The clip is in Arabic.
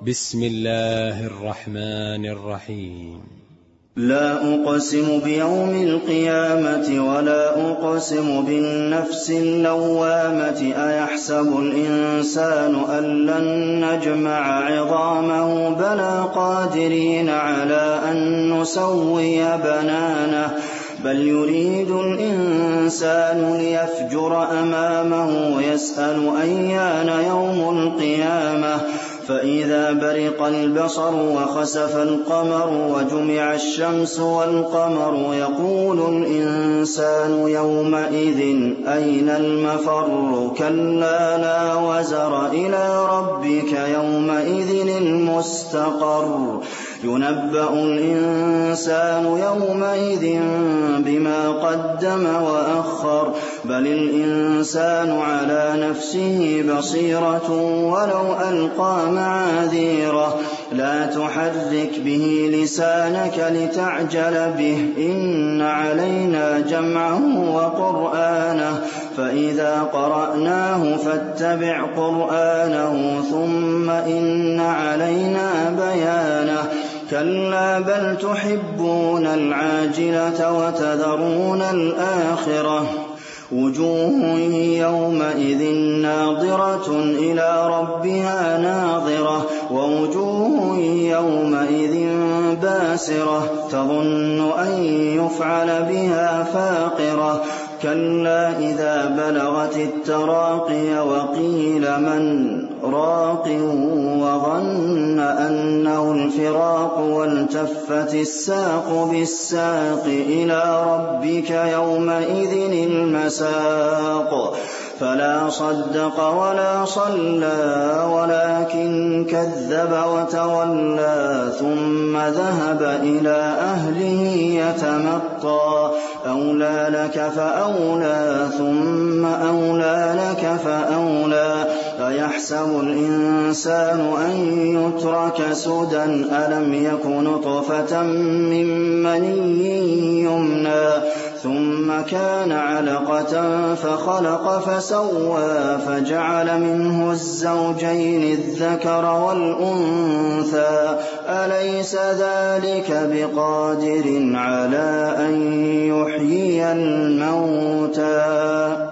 بسم الله الرحمن الرحيم. لا أقسم بيوم القيامة ولا أقسم بالنفس اللوامة أيحسب الإنسان أن لن نجمع عظامه بلى قادرين على أن نسوي بنانه بل يريد الإنسان ليفجر أمامه ويسأل أيان يوم القيامة فإذا برق البصر وخسف القمر وجمع الشمس والقمر يقول الإنسان يومئذ أين المفر كلا لا وزر إلى ربك يومئذ المستقر ينبأ الإنسان يومئذ بما قدم وأخر بل الإنسان على نفسه بصيرة ولو ألقى معاذيره لا تحرك به لسانك لتعجل به إن علينا جمعه وقرآنه فإذا قرأناه فاتبع قرآنه ثم إن علينا بيانه كلا بل تحبون العاجلة وتذرون الآخرة وجوه يومئذ ناظرة إلى ربها ناظرة ووجوه يومئذ باسرة تظن أن يفعل بها فاقرة كلا إذا بلغت التراقي وقيل من راق وظن أنه الفراق والتفت الساق بالساق إلى ربك يومئذ المساق فلا صدق ولا صلى ولكن كذب وتولى ثم ذهب إلى أهله يتمطى أولى لك فأولى ثم أولى لك فأولى أيحسب الإنسان أن يترك سدى ألم يك نطفة من مني يمنى ثم كان علقة فخلق فسوى فجعل منه الزوجين الذكر والأنثى أليس ذلك بقادر على أن يحيي الموتى